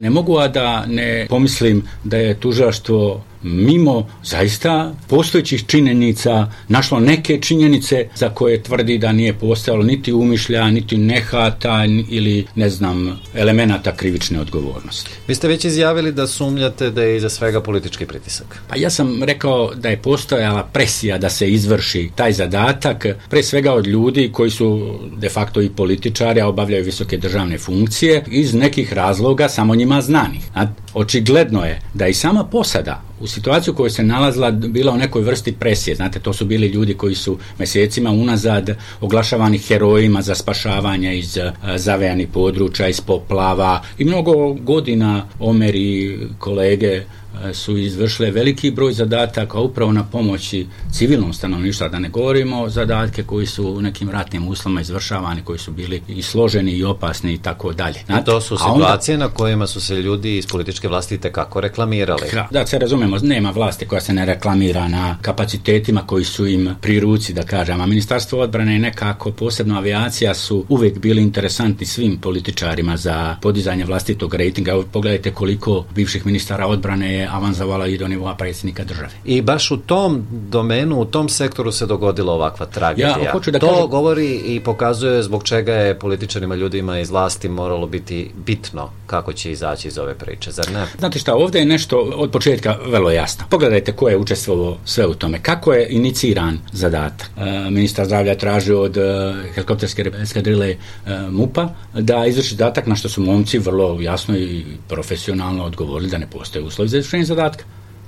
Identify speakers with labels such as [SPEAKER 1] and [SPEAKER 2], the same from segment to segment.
[SPEAKER 1] Ne mogu a da ne pomislim da je tužilaštvo mimo zaista postojećih činjenica našlo neke činjenice za koje tvrdi da nije postojalo niti umišlja, niti nehata ili elemenata krivične odgovornosti.
[SPEAKER 2] Vi ste već izjavili da sumnjate da je iza svega politički pritisak.
[SPEAKER 1] Pa ja sam rekao da je postojala presija da se izvrši taj zadatak, pre svega od ljudi koji su de facto i političari, a obavljaju visoke državne funkcije, iz nekih razloga samo njima znanih. Očigledno je da i sama posada u situaciju u kojoj se nalazila bila u nekoj vrsti presije. Znate, to su bili ljudi koji su mjesecima unazad oglašavani herojima za spašavanje iz zavejanih područja, iz poplava i mnogo godina Omer i kolege su izvršile veliki broj zadataka upravo na pomoći civilnom stanovništvu, da ne govorimo o zadatke koji su u nekim ratnim uslovima izvršavani, koji su bili i složeni i opasni i tako dalje.
[SPEAKER 2] I to su situacije na kojima su se ljudi iz političke vlasti itekako reklamirali.
[SPEAKER 1] Da se razumemo, nema vlasti koja se ne reklamira na kapacitetima koji su im pri ruci, da kažem, a Ministarstvo odbrane i nekako posebno avijacija su uvijek bili interesantni svim političarima za podizanje vlastitog rejtinga. Pogledajte koliko bivših ministara odbrane je avanzovala i do nivoa predsjednika države.
[SPEAKER 2] I baš u tom domenu, u tom sektoru se dogodila ovakva tragedija. To govori i pokazuje zbog čega je političarima, ljudima iz vlasti moralo biti bitno kako će izaći iz ove priče, zar ne?
[SPEAKER 1] Znate šta, ovdje je nešto od početka vrlo jasno. Pogledajte ko je učestvovao sve u tome. Kako je iniciran zadatak? Ministar zdravlja tražio od helikopterske eskadrile MUP-a da izvrši zadatak, na što su momci vrlo jasno i profesionalno odgovorili da ne postoje uslovi za izvršenje zadatka.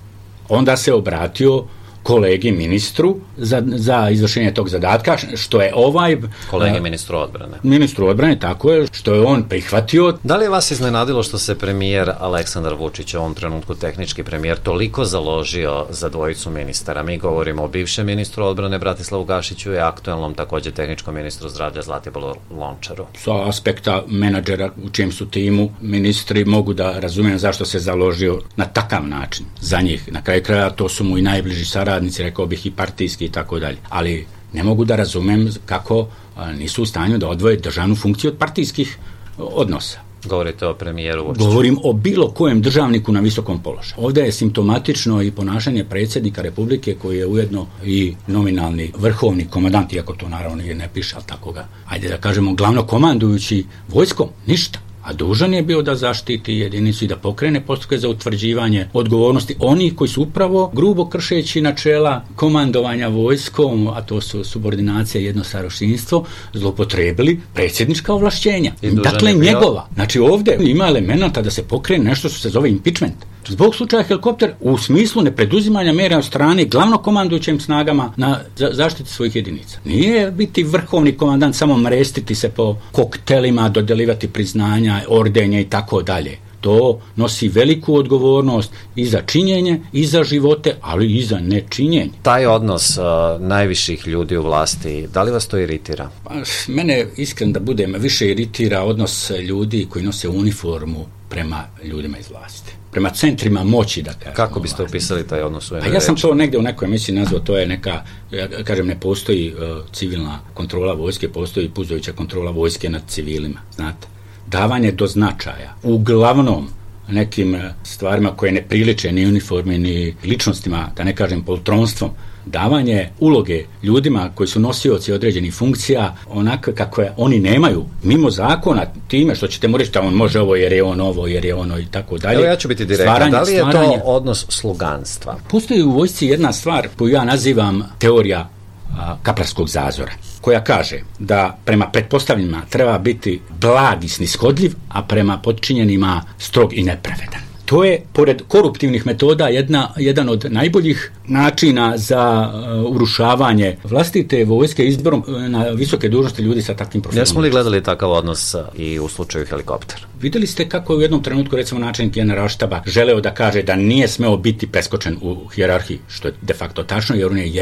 [SPEAKER 1] Onda se obratio kolegi ministru za izvršenje tog zadatka, što je
[SPEAKER 2] kolegi ministru odbrane.
[SPEAKER 1] Ministru odbrane, tako je, što je on prihvatio.
[SPEAKER 2] Da li je vas iznenadilo što se premijer Aleksandar Vučić, u ovom trenutku tehnički premijer, toliko založio za dvojicu ministara? Mi govorimo o bivšem ministru odbrane Bratislavu Gašiću i aktuelnom također tehničkom ministru zdravlja Zlatiboru Lončaru.
[SPEAKER 1] Sa aspekta menadžera u čijem su timu ministri mogu da razumijem zašto se založio na takav način za njih. Na kraju kraja to su mu i najbliži saradnici, rekao bih i partijski i tako dalje. Ali ne mogu da razumem kako nisu u stanju da odvoje državnu funkciju od partijskih odnosa.
[SPEAKER 2] Govorite o premijeru Vučiću.
[SPEAKER 1] Govorim o bilo kojem državniku na visokom položaju. Ovdje je simptomatično i ponašanje predsjednika Republike koji je ujedno i nominalni vrhovni komandant, iako to naravno ne piše, ali tako ga, ajde da kažemo, glavnokomandujući vojskom, ništa. A dužan je bio da zaštiti jedinicu i da pokrene postupke za utvrđivanje odgovornosti onih koji su upravo grubo kršeći načela komandovanja vojskom, a to su subordinacija i jednostarošinstvo, zloupotrebili predsjednička ovlašćenja. Dakle, njegova. Znači ovdje ima elemenata da se pokrene nešto što se zove impeachment. Zbog slučaja helikopter u smislu nepreduzimanja mjera od strane glavnokomandujućim snagama na zaštiti svojih jedinica. Nije biti vrhovni komandant samo mrestiti se po koktelima, dodeljivati priznanja, ordenje i tako dalje. To nosi veliku odgovornost i za činjenje, i za živote, ali i za nečinjenje.
[SPEAKER 2] Taj odnos najviših ljudi u vlasti, da li vas to iritira?
[SPEAKER 1] Mene, iskren da budem, više iritira odnos ljudi koji nose uniformu prema ljudima iz vlasti. Prema centrima moći, da kažem.
[SPEAKER 2] Kako biste opisali taj odnos u
[SPEAKER 1] Ja sam to negdje u nekoj emisiji nazvao, to je neka, ja kažem, ne postoji civilna kontrola vojske, postoji puzajuća kontrola vojske nad civilima, znate. Davanje do značaja, uglavnom nekim stvarima koje ne priliče ni uniformi, ni ličnostima, da ne kažem poltronstvom, davanje uloge ljudima koji su nosioci određenih funkcija onako kako oni nemaju, mimo zakona, time što ćete mu reći da on može ovo jer je on ovo, jer je ono i tako dalje.
[SPEAKER 2] Evo ja ću biti direktan, da li je to odnos sluganstva?
[SPEAKER 1] Postoji u vojsci jedna stvar koju ja nazivam teorija kaplarskog zazora, koja kaže da prema pretpostavljenima treba biti blag i snishodljiv, a prema podčinjenima strog i nepravedan. To je, pored koruptivnih metoda, jedan od najboljih načina za urušavanje vlastite vojske izborom na visoke dužnosti ljudi sa takvim profilom.
[SPEAKER 2] Jesmo li gledali takav odnos i u slučaju helikopter?
[SPEAKER 1] Vidjeli ste kako je u jednom trenutku, recimo, načelnik generalštaba želeo da kaže da nije smeo biti preskočen u hijerarhiji, što je de facto tačno, jer on je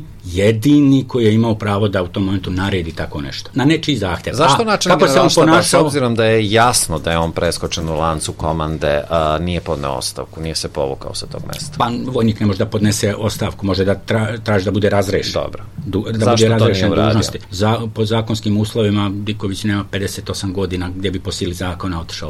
[SPEAKER 1] jedini koji je imao pravo da u tom momentu naredi tako nešto. Na nečiji zahtjev.
[SPEAKER 2] Zašto načelnik generalštaba, s obzirom da je jasno da je on preskočen u lancu komande, nije podneo ostavku, nije se povukao sa tog mjesta?
[SPEAKER 1] Pa vojnik ne može da podnese ostavku, može da traži da bude razrešen.
[SPEAKER 2] Dobro.
[SPEAKER 1] Zašto to nije uradio? Po zakonskim uslovima Diković nema 58 godina gdje bi po sili zakona otišao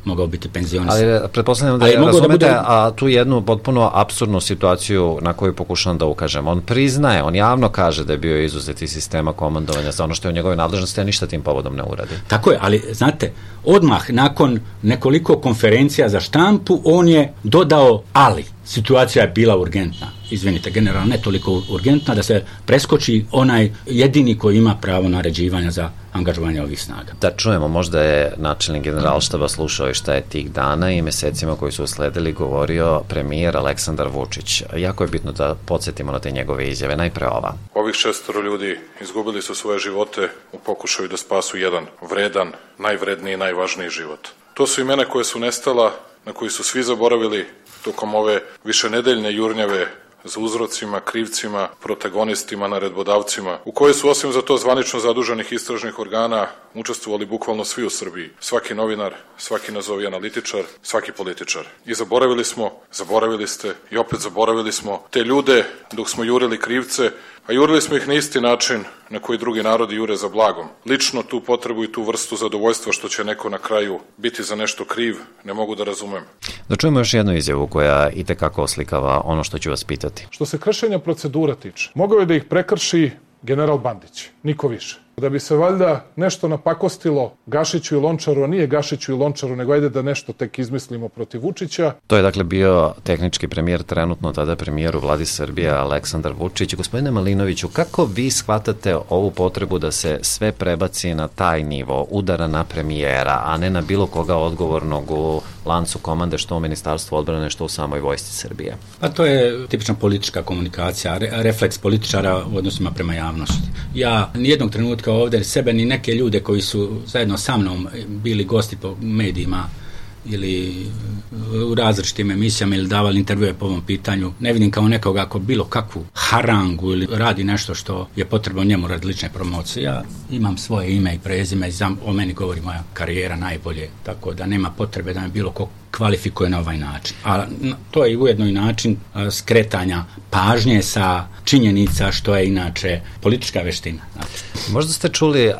[SPEAKER 1] mogao biti penzionisan.
[SPEAKER 2] Ali pretpostavljam da razumete, a tu jednu potpuno apsurdnu situaciju na koju pokušavam da ukažem. On priznaje, on javno kaže da je bio izuzet iz sistema komandovanja za ono što je u njegovoj nadležnosti, a ništa tim povodom ne uradi.
[SPEAKER 1] Tako je, ali znate, odmah nakon nekoliko konferencija za štampu, on je dodao ali. Situacija je bila urgentna. Izvinite, generalno ne toliko urgentna da se preskoči onaj jedini koji ima pravo naređivanja za angažovanje ovih snaga.
[SPEAKER 2] Da čujemo, možda je načelnik generalštaba slušao i šta je tih dana i mesecima koji su usledili govorio premijer Aleksandar Vučić. Jako je bitno da podsjetimo na te njegove izjave. Najpre ova.
[SPEAKER 3] Ovih 6 ljudi izgubili su svoje živote u pokušaju da spasu jedan vredan, najvredniji i najvažniji život. To su imena koje su nestala, na koji su svi zaboravili tokom ove višenedeljne jurnjave za uzrocima, krivcima, protagonistima, naredbodavcima, u kojoj su osim za to zvanično zaduženih istražnih organa učestvovali bukvalno svi u Srbiji. Svaki novinar, svaki nazovi analitičar, svaki političar. I zaboravili ste i opet zaboravili smo te ljude dok smo jurili krivce, a jurili smo ih na isti način na koji drugi narodi jure za blagom. Lično tu potrebu i tu vrstu zadovoljstva što će neko na kraju biti za nešto kriv, ne mogu da razumem.
[SPEAKER 2] Da čujemo još jednu izjavu koja itekako oslikava ono što ću vas pitati.
[SPEAKER 4] Što se kršenja procedura tiče, mogao je da ih prekrši general Bandić, niko više. Da bi se valjda nešto napakostilo Gašiću i Lončaru, a nije Gašiću i Lončaru, nego ajde da nešto tek izmislimo protiv Vučića.
[SPEAKER 2] To je dakle bio tehnički premijer, trenutno tada premijer u vladi Srbije, Aleksandar Vučić. Gospodine Malinoviću, kako vi shvatate ovu potrebu da se sve prebaci na taj nivo, udara na premijera, a ne na bilo koga odgovornog u lancu komande, što u Ministarstvu odbrane, što u samoj vojsci Srbije?
[SPEAKER 1] Pa to je tipična politička komunikacija, refleks političara u odnosima prema javnosti. Ja nijednog trenutka ovdje sebe ni neke ljude koji su zajedno sa mnom bili gosti po medijima ili u različitim emisijama ili davali intervjue po ovom pitanju, ne vidim kao nekoga ako bilo kakvu harangu ili radi nešto što je potrebno njemu radi lične promocije. Ja imam svoje ime i prezime i o meni govori moja karijera najbolje, tako da nema potrebe da me bilo ko kvalifikuje na ovaj način. A to je ujedno i način skretanja pažnje sa činjenica što je inače politička veština.
[SPEAKER 2] Možda ste čuli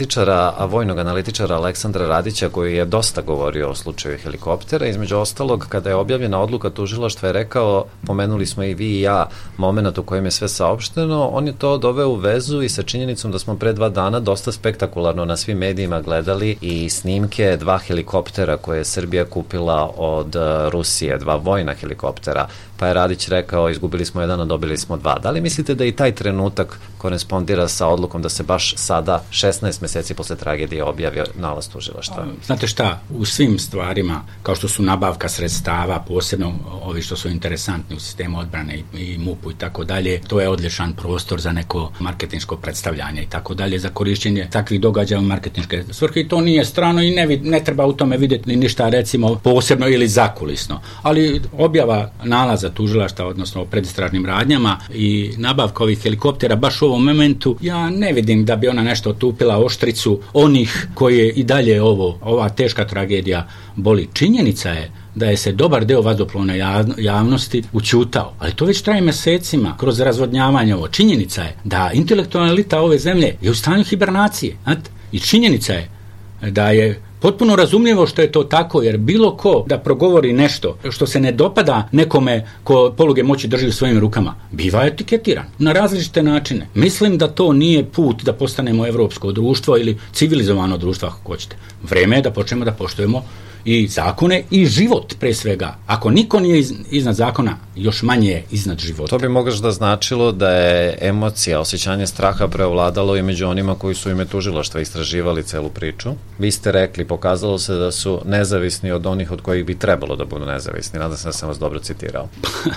[SPEAKER 2] vojnog analitičara Aleksandra Radića koji je dosta govorio o slučaju helikoptera. Između ostalog, kada je objavljena odluka tužilaštva, je rekao, pomenuli smo i vi i ja moment u kojem je sve saopšteno, on je to doveo u vezu i sa činjenicom da smo pre 2 dana dosta spektakularno na svim medijima gledali i snimke 2 helikoptera koje je Srbija kupila od Rusije, 2 vojna helikoptera, pa je Radić rekao izgubili smo 1, a dobili smo 2. Da li mislite da i taj trenutak korespondira sa odlukom da se baš sada, 16 meseci posle tragedije, objavio nalaz tužilaštva?
[SPEAKER 1] Znate šta, u svim stvarima, kao što su nabavka sredstava, posebno ovi što su interesantni u sistemu odbrane i MUP-u i tako dalje, to je odličan prostor za neko marketinško predstavljanje i tako dalje, za korišćenje takvih događaja u marketinške svrhe i to nije strano i ne treba u tome vidjeti ništa recimo posebno ili zakulisno. Ali objava nalaza tužilaštva, odnosno o predistražnim radnjama i nabavka ovih helikoptera baš u ovom momentu, ja ne vidim da bi ona nešto otupila oštricu onih koje i dalje ova teška tragedija boli. Činjenica je da je se dobar deo vazduhoplovne javnosti ućutao, ali to već traje mesecima kroz razvodnjavanje ovo. Činjenica je da intelektualna elita ove zemlje je u stanju hibernacije. I činjenica je da je potpuno razumljivo što je to tako, jer bilo ko da progovori nešto što se ne dopada nekome ko poluge moći drži u svojim rukama, biva etiketiran na različite načine. Mislim da to nije put da postanemo evropsko društvo ili civilizovano društvo, ako hoćete. Vreme je da počnemo da poštujemo i zakone i život pre svega. Ako niko nije iznad zakona, još manje je iznad života.
[SPEAKER 2] To bi možda značilo da je emocija, osjećanje straha preovladalo i među onima koji su ime tužilaštva istraživali celu priču. Vi ste rekli, pokazalo se da su nezavisni od onih od kojih bi trebalo da budu nezavisni. Nadam se da sam vas dobro citirao.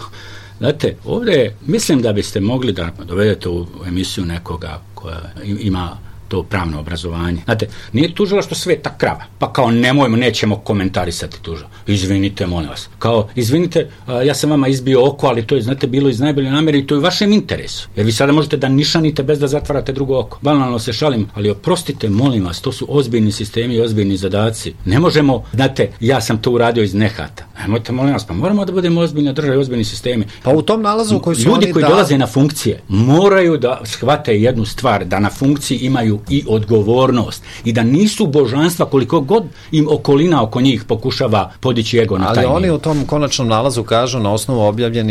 [SPEAKER 1] Znate, ovdje mislim da biste mogli da dovedete u emisiju nekoga koja ima to pravno obrazovanje. Znate, nije tužilaštvo sveta krava, pa kao nećemo komentarisati tužilaštvo. Izvinite, molim vas. Kao, izvinite, ja sam vama izbio oko, ali to je, znate, bilo iz najbolje namere i to je u vašem interesu. Jer vi sada možete da nišanite bez da zatvarate drugo oko. Banalno se šalim, ali oprostite, molim vas, to su ozbiljni sistemi i ozbiljni zadaci. Ne možemo, znate, ja sam to uradio iz nehata. Ajmote, molim vas, pa moramo da budemo ozbiljna država i ozbiljni sistemi.
[SPEAKER 2] Pa u tom nalazu koji su
[SPEAKER 1] ljudi koji dolaze na funkcije moraju da shvate jednu stvar, da na funkciji imaju i odgovornost i da nisu božanstva koliko god im okolina oko njih pokušava podići ego na taj.
[SPEAKER 2] Ali oni u tom konačnom nalazu kažu na osnovu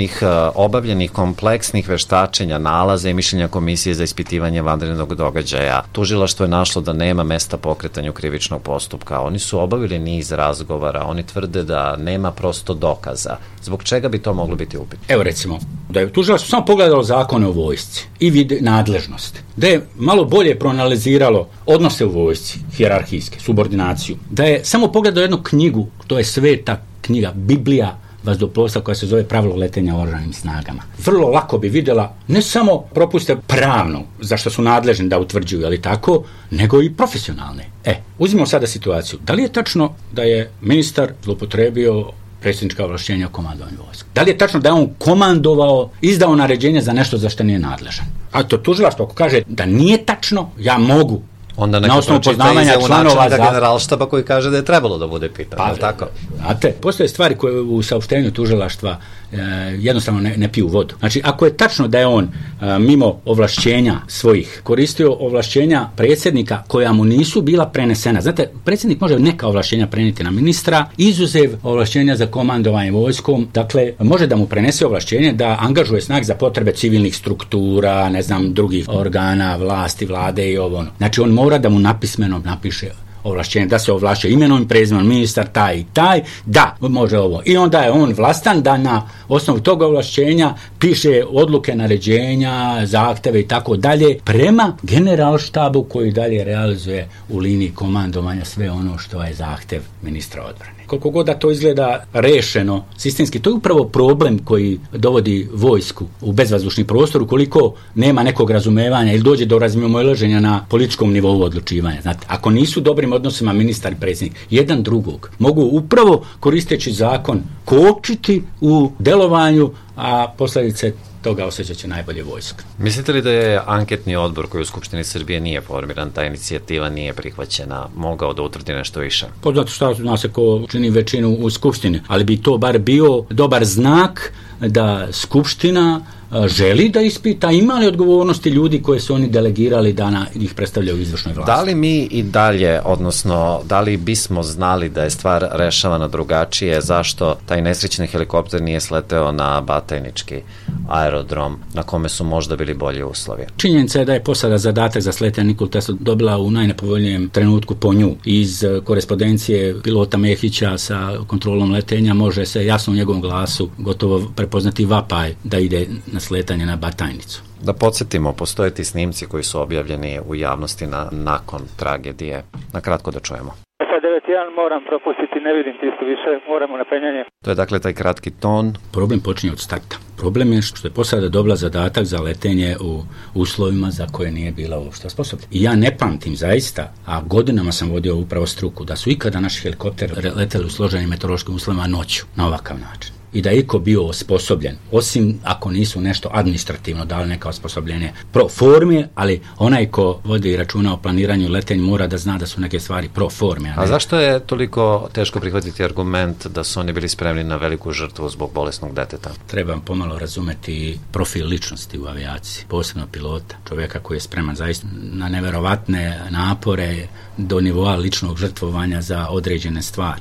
[SPEAKER 2] obavljenih kompleksnih veštačenja, nalaza i mišljenja Komisije za ispitivanje vanrednog događaja. Tužilaštvo je našlo da nema mesta pokretanju krivičnog postupka. Oni su obavili niz razgovara, oni tvrde da nema prosto dokaza. Zbog čega bi to moglo biti upitno?
[SPEAKER 1] Evo recimo, da je tužilaštvo samo pogledalo zakone o vojsci i vide nadležnosti, da je malo bolje proanaliziralo odnose u vojsci, hijerarhijske, subordinaciju, da je samo pogledao jednu knjigu, to je sveta knjiga, Biblija vazduhoplovstva koja se zove Pravilo letenja u oružanim snagama. Vrlo lako bi vidjela ne samo propuste pravno, za što su nadležni da utvrđuju, ali tako, nego i profesionalne. Uzmimo sada situaciju. Da li je tačno da je ministar zloupotrebio predsjednička ovlašćenja o komandovanju vojske? Da li je tačno da je on komandovao, izdao naređenje za nešto za što nije nadležan? A to tužilaštvo ako kaže da nije tačno, ja mogu
[SPEAKER 2] onda na osnovu poznavanja članova generalštaba koji kaže da je trebalo da bude pitan, je li tako?
[SPEAKER 1] Znate, postoje stvari koje u saopštenju tužilaštva jednostavno ne piju vodu. Znači, ako je tačno da je on mimo ovlašćenja svojih koristio ovlašćenja predsjednika koja mu nisu bila prenesena. Znate, predsjednik može neka ovlašćenja prenijeti na ministra, izuzev ovlašćenja za komandovanje vojskom, dakle, može da mu prenese ovlašćenje da angažuje snag za potrebe civilnih struktura, ne znam, drugih organa, vlasti, vlade i ovo. Znači, on mora da mu napismeno napiše ovlašćenje, da se ovlašćuje imenom i prezimenom ministar taj i taj, da, može ovo. I onda je on vlastan da na osnovu toga ovlašćenja piše odluke, naređenja, zahteve i tako dalje prema generalštabu koji dalje realizuje u liniji komandovanja sve ono što je zahtev ministra odbrane. Koliko god da to izgleda rešeno sistemski, to je upravo problem koji dovodi vojsku u bezvazdušni prostor ukoliko nema nekog razumevanja ili dođe do razmimoilaženja na političkom nivou odlučivanja. Znate, ako nisu dobrim odnosima ministar i predsjednik jedan drugog, mogu upravo koristeći zakon kočiti u delovanju, a posljedice toga osjećat će najbolje vojska.
[SPEAKER 2] Mislite li da je anketni odbor koji u Skupštini Srbije nije formiran, ta inicijativa nije prihvaćena, mogao da utvrdi nešto više?
[SPEAKER 1] Poznato šta zna se ko čini većinu u Skupštini, ali bi to bar bio dobar znak da Skupština želi da ispita ima li odgovornosti ljudi koje su oni delegirali da ih predstavljaju u izvršnoj vlasti.
[SPEAKER 2] Da li mi i dalje, odnosno da li bismo znali da je stvar rešavana drugačije, zašto taj nesrećni helikopter nije sleteo na Batajnički aerodrom na kome su možda bili bolji uslovi?
[SPEAKER 1] Činjenica je da je posada zadatak za sletanje Nikolu Teslu dobila u najnepovoljnijem trenutku po nju. Iz korespondencije pilota Mehića sa kontrolom letenja može se jasno u njegovom glasu gotovo prepoznati vapaj da ide na sletanje na Batajnicu.
[SPEAKER 2] Da podsjetimo, postoje ti snimci koji su objavljeni u javnosti nakon tragedije. Na kratko da čujemo.
[SPEAKER 5] Sa 9.1 moram propustiti, ne vidim tistu više, moramo na penjanje.
[SPEAKER 2] To je dakle taj kratki ton.
[SPEAKER 1] Problem počinje od starta. Problem je što je posada dobila zadatak za letenje u uslovima za koje nije bila uopšte sposobna. I ja ne pamtim zaista, a godinama sam vodio upravo struku, da su ikada naši helikopteri leteli u složenim meteorološkim uslovima noću, na ovakav način. I da je iko bio osposobljen, osim ako nisu nešto administrativno dali neka osposobljenje pro forme, ali onaj ko vodi računa o planiranju letenja mora da zna da su neke stvari pro forme.
[SPEAKER 2] A zašto je toliko teško prihvatiti argument da su oni bili spremni na veliku žrtvu zbog bolesnog deteta?
[SPEAKER 1] Trebam pomalo razumeti profil ličnosti u avijaciji, posebno pilota, čovjeka koji je spreman zaista na neverovatne napore do nivoa ličnog žrtvovanja za određene stvari,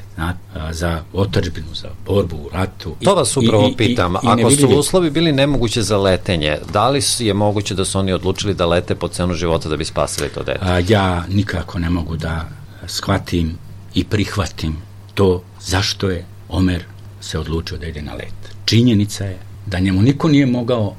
[SPEAKER 1] za otadžbinu, za borbu u ratu.
[SPEAKER 2] To vas upravo pitam, ako su uslovi bili nemoguće za letenje, da li je moguće da su oni odlučili da lete po cenu života da bi spasili to dete?
[SPEAKER 1] Ja nikako ne mogu da shvatim i prihvatim to zašto je Omer se odlučio da ide na let. Činjenica je da njemu niko nije mogao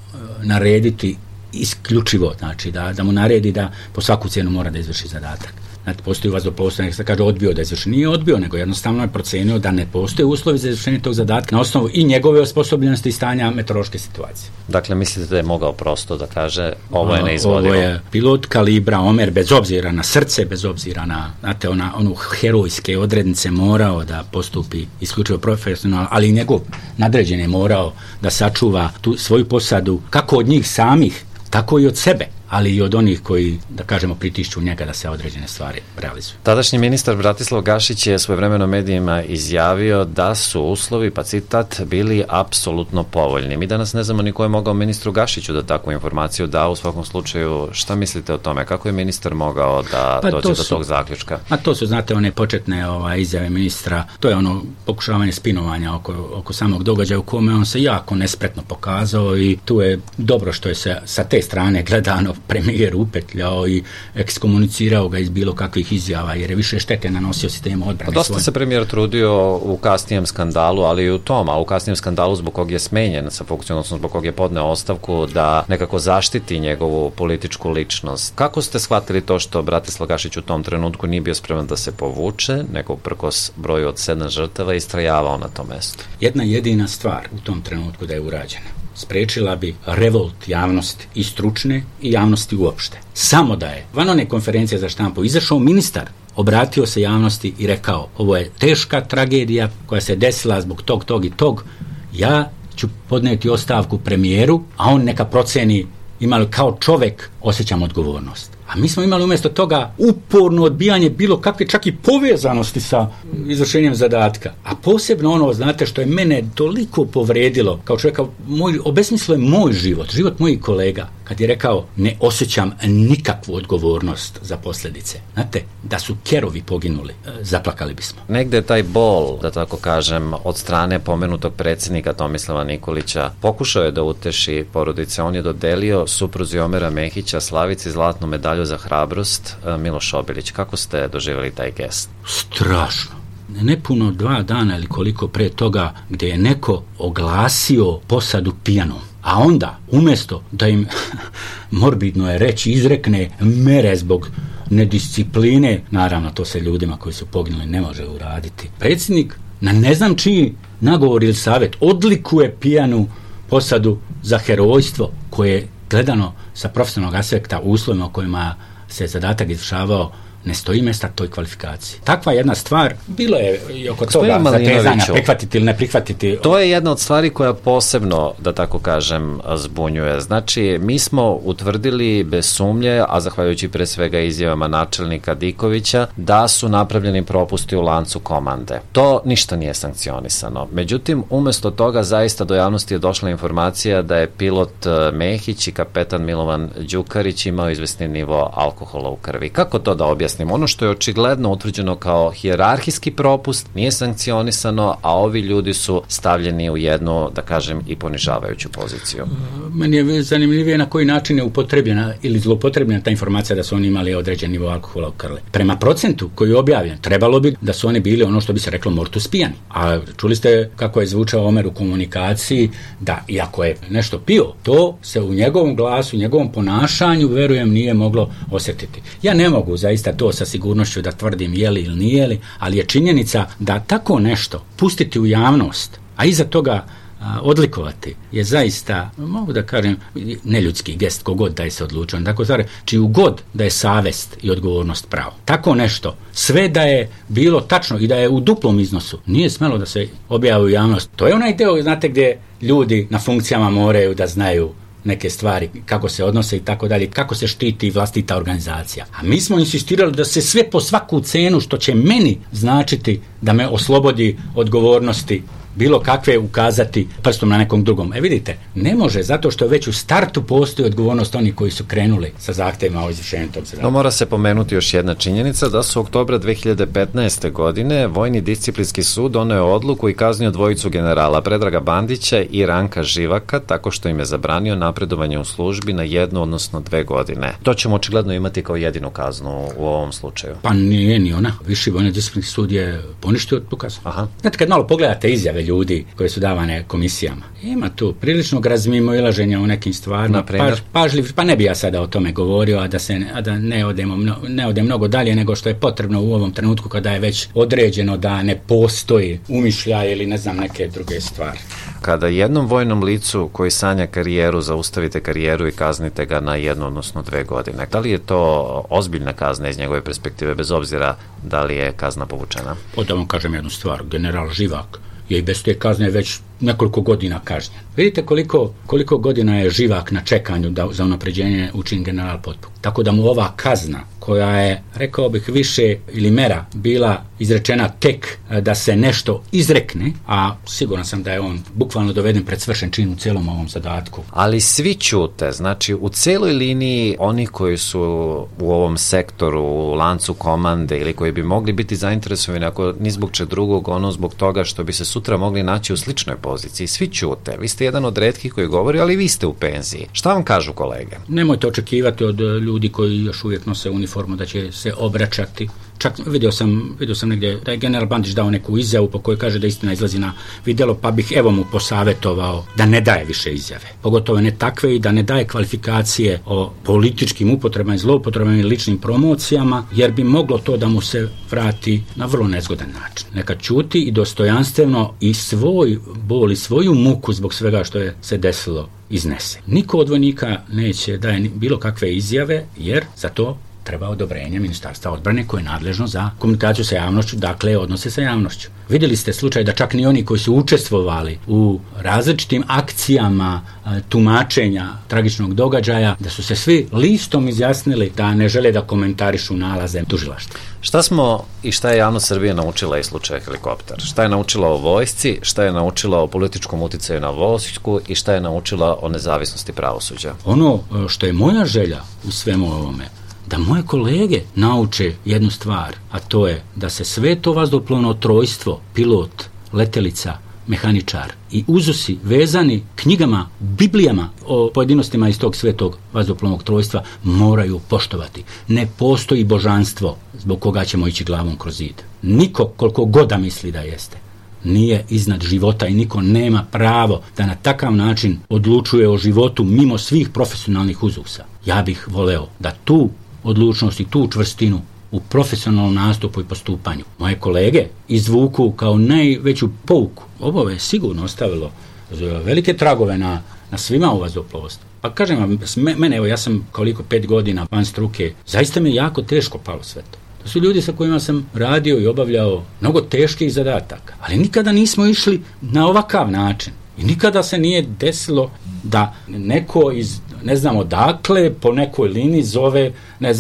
[SPEAKER 1] narediti isključivo, znači da mu naredi da po svaku cijenu mora da izvrši zadatak. Znači, postoji vazduhoplovstvo, nek se kaže odbio da izvrši. Nije odbio, nego jednostavno je procenio da ne postoje uslovi za izvršenje tog zadatka na osnovu i njegove osposobljenosti i stanja meteorološke situacije.
[SPEAKER 2] Dakle, mislite da je mogao prosto da kaže ovo je neizvodivo?
[SPEAKER 1] Ovo je pilot kalibra Omer, bez obzira na srce, bez obzira na, znate, onu herojske odrednice morao da postupi isključivo profesionalno, ali i njegov nadređen je morao da sačuva tu svoju posadu, kako od njih samih, tako i od sebe. ali i od onih koji, da kažemo, pritišću njega da se određene stvari realizuju.
[SPEAKER 2] Tadašnji ministar Bratislav Gašić je svojevremeno medijima izjavio da su uslovi, pa citat, bili apsolutno povoljni. Mi danas ne znamo ni ko je mogao ministru Gašiću da takvu informaciju da. U svakom slučaju, šta mislite o tome? Kako je ministar mogao da dođe do tog zaključka?
[SPEAKER 1] A to su, znate, one početne izjave ministra, to je ono pokušavanje spinovanja oko samog događaja u kome on se jako nespretno pokazao i tu je dobro što je se sa te strane gledano premijer upetljao i ekskomunicirao ga iz bilo kakvih izjava, jer je više štete nanosio sistemu odbrane.
[SPEAKER 2] Dosta se premijer trudio u kasnijem skandalu, ali i u tom, a u kasnijem skandalu zbog kog je smenjen sa funkcijom, odnosno zbog kog je podneo ostavku, da nekako zaštiti njegovu političku ličnost. Kako ste shvatili to što Bratislav Gašić u tom trenutku nije bio spreman da se povuče, nego prkos broju od 7 žrtava istrajavao na tom mestu?
[SPEAKER 1] Jedna jedina stvar u tom trenutku da je urađena sprečila bi revolt javnosti i stručne i javnosti uopšte. Samo da je van one konferencije za štampu izašao ministar, obratio se javnosti i rekao: ovo je teška tragedija koja se desila zbog tog i tog, ja ću podneti ostavku premijeru, a on neka proceni imali kao čovek osjećam odgovornost. A mi smo imali umjesto toga uporno odbijanje bilo kakve čak i povezanosti sa izvršenjem zadatka. A posebno ono, znate, što je mene toliko povredilo kao čovjeka, obesmislio je moj život mojih kolega, kad je rekao ne osjećam nikakvu odgovornost za posljedice. Znate, da su kerovi poginuli, zaplakali bismo.
[SPEAKER 2] Negde je taj bol, da tako kažem, od strane pomenutog predsjednika Tomislava Nikolića pokušao je da uteši porodice. On je dodelio supruzi Omera Mehića, Slavici, zlatnu medalju za hrabrost. Miloš Obilić, kako ste doživjeli taj gest?
[SPEAKER 1] Strašno. Nepuno 2 dana ili koliko pre toga, gdje je neko oglasio posadu pijanom, a onda umjesto da im morbidno je reći izrekne mere zbog nediscipline, naravno to se ljudima koji su poginuli ne može uraditi, predsjednik na ne znam čiji nagovor ili savjet odlikuje pijanu posadu za herojstvo koje je gledano sa profesionalnog aspekta u uslovima u kojima se zadatak izvršavao ne stoji mjesta toj kvalifikaciji. Takva jedna stvar, bilo je i oko toga zatezanja, prihvatiti ili ne prihvatiti.
[SPEAKER 2] To je jedna od stvari koja posebno, da tako kažem, zbunjuje. Znači, mi smo utvrdili bez sumnje, a zahvaljujući pre svega izjavama načelnika Dikovića, da su napravljeni propusti u lancu komande. To ništa nije sankcionisano. Međutim, umjesto toga zaista do javnosti je došla informacija da je pilot Mehić i kapetan Milovan Đukarić imao izvesni nivo alkohola u krvi. Kako to da objasnimo? Ono što je očigledno utvrđeno kao hijerarhijski propust nije sankcionisano, a ovi ljudi su stavljeni u jednu, da kažem, i ponižavajuću poziciju.
[SPEAKER 1] Meni je zanimljivije na koji način je upotrebljena ili zloupotrebljena ta informacija da su oni imali određen nivo alkohola u krvi. Prema procentu koji je objavljen, trebalo bi da su oni bili ono što bi se reklo mortus pijani. A čuli ste kako je zvučao Omer u komunikaciji, da iako je nešto pio, to se u njegovom glasu, u njegovom ponašanju, verujem, nije moglo osjetiti. Ja ne mogu zaista to sa sigurnošću da tvrdim je li ili nije li, ali je činjenica da tako nešto pustiti u javnost, a iza toga odlikovati je zaista, mogu da kažem, neljudski gest kogod da je se odlučio. Tako zare, čiju god da je savest i odgovornost pravo. Tako nešto, sve da je bilo tačno i da je u duplom iznosu, nije smelo da se objavi u javnost. To je onaj deo, znate, gdje ljudi na funkcijama moraju da znaju neke stvari, kako se odnose i tako dalje, kako se štiti vlastita organizacija. A mi smo insistirali da se sve po svaku cenu što će meni značiti da me oslobodi odgovornosti bilo kakve ukazati prstom na nekom drugom. Vidite, ne može, zato što već u startu postoji odgovornost onih koji su krenuli sa zahtevima o izvršenju tog zadatka.
[SPEAKER 2] No, mora se pomenuti još jedna činjenica, da su oktobra 2015. godine Vojni disciplinski sud doneo odluku i kaznio dvojicu generala Predraga Bandića i Ranka Živaka tako što im je zabranio napredovanje u službi na 1, odnosno 2 godine. To ćemo očigledno imati kao jedinu kaznu u ovom slučaju.
[SPEAKER 1] Pa nije ni ona. Viši Vojni disciplinski sud je poništio tu kaznu.
[SPEAKER 2] Aha.
[SPEAKER 1] Znate, kad malo pogledate izjave ljudi koje su davane komisijama, ima tu priličnog razmimoilaženja u nekim stvarima, pažljiv, pa ne bi ja sada o tome govorio, a da ne odem mnogo dalje nego što je potrebno u ovom trenutku kada je već određeno da ne postoji umišljaj ili ne znam neke druge stvari.
[SPEAKER 2] Kada jednom vojnom licu koji sanja karijeru zaustavite karijeru i kaznite ga na 1, odnosno 2 godine, da li je to ozbiljna kazna iz njegove perspektive, bez obzira da li je kazna povučena?
[SPEAKER 1] Da vam kažem jednu stvar, general Živak je i bez te kazne već nekoliko godina kažnjen. Vidite koliko godina je Živak na čekanju za unapređenje učin general Potpuh. Tako da mu ova kazna, koja je, rekao bih, više ili mera bila izrečena tek da se nešto izrekne, a siguran sam da je on bukvalno doveden pred svršen čin u cijelom ovom zadatku.
[SPEAKER 2] Ali svi ćute, znači u cijeloj liniji oni koji su u ovom sektoru, u lancu komande ili koji bi mogli biti zainteresovani ako ni zbog čeg drugog, ono zbog toga što bi se sutra mogli naći u sličnoj poziciji. Svi ćute. Vi ste jedan od retkih koji govori, ali vi ste u penziji. Šta vam kažu kolege?
[SPEAKER 1] Nemojte očekivati od ljudi koji još uvijek nose uniformu da će se obraćati. Čak vidio sam negdje da je general Bandić dao neku izjavu po kojoj kaže da istina izlazi na vidjelo, pa bih evo mu posavjetovao da ne daje više izjave. Pogotovo ne takve i da ne daje kvalifikacije o političkim upotrebama i zloupotrebama i ličnim promocijama, jer bi moglo to da mu se vrati na vrlo nezgodan način. Neka ćuti i dostojanstveno i svoj bol i svoju muku zbog svega što je se desilo iznese. Niko od vojnika neće daje bilo kakve izjave, jer za to treba odobrenje Ministarstva odbrane koje je nadležno za komunikaciju sa javnošću, dakle odnose sa javnošću. Vidjeli ste slučaj da čak ni oni koji su učestvovali u različitim akcijama tumačenja tragičnog događaja, da su se svi listom izjasnili da ne žele da komentarišu nalaze tužilaštva.
[SPEAKER 2] Šta smo i šta je javnost Srbije naučila iz slučaja Helikopter? Šta je naučila o vojsci, šta je naučila o političkom uticaju na vojsku i šta je naučila o nezavisnosti pravosuđa?
[SPEAKER 1] Ono što je moja želja u svemu ovome, da moje kolege nauče jednu stvar, a to je da se sve to vazduhoplovno trojstvo, pilot, letelica, mehaničar i uzusi vezani knjigama, biblijama o pojedinostima iz tog svetog vazduhoplovnog trojstva moraju poštovati. Ne postoji božanstvo zbog koga ćemo ići glavom kroz zid. Niko, koliko god da misli da jeste, nije iznad života i niko nema pravo da na takav način odlučuje o životu mimo svih profesionalnih uzusa. Ja bih voleo da tu odlučnost i tu čvrstinu u profesionalnom nastupu i postupanju moje kolege izvuku kao najveću pouku. Ovo je sigurno ostavilo velike tragove na svima u vazduhoplovstvu. Pa kažem vam, mene, evo ja sam koliko 5 godina van struke, zaista mi je jako teško palo sve to. To su ljudi sa kojima sam radio i obavljao mnogo teških zadataka, ali nikada nismo išli na ovakav način. I nikada se nije desilo da neko iz ne znam odakle po nekoj liniji zove,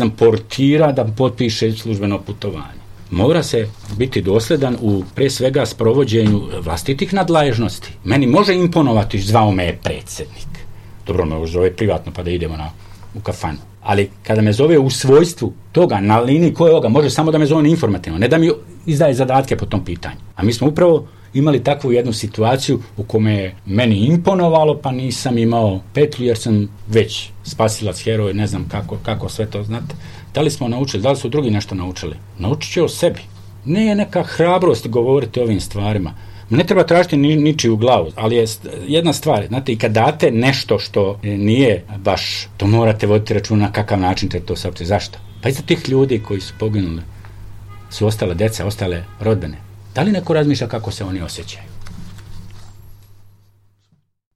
[SPEAKER 1] portira da potpiše službeno putovanje. Mora se biti dosljedan u pre svega sprovođenju vlastitih nadležnosti. Meni može imponovati, zvao me je predsjednik. Dobro, me zove privatno pa da idemo u kafanu. Ali kada me zove u svojstvu toga, na liniji kojoga, može samo da me zove informativno, ne da mi izdaje zadatke po tom pitanju. A mi smo upravo imali takvu jednu situaciju u kome je meni imponovalo, pa nisam imao petlju jer sam već spasilac, heroj, ne znam kako sve to znate. Da li smo naučili, da li su drugi nešto naučili? Naučit će o sebi. Ne je neka hrabrost govoriti o ovim stvarima. Ne treba tražiti ničiju glavu, ali je jedna stvar, znate, i kad date nešto što nije baš, to morate voditi računa na kakav način te to saopćiti. Zašto? Pa iza tih ljudi koji su poginuli su ostale deca, ostale rodbine. Da li neko razmišlja kako se oni osjećaju?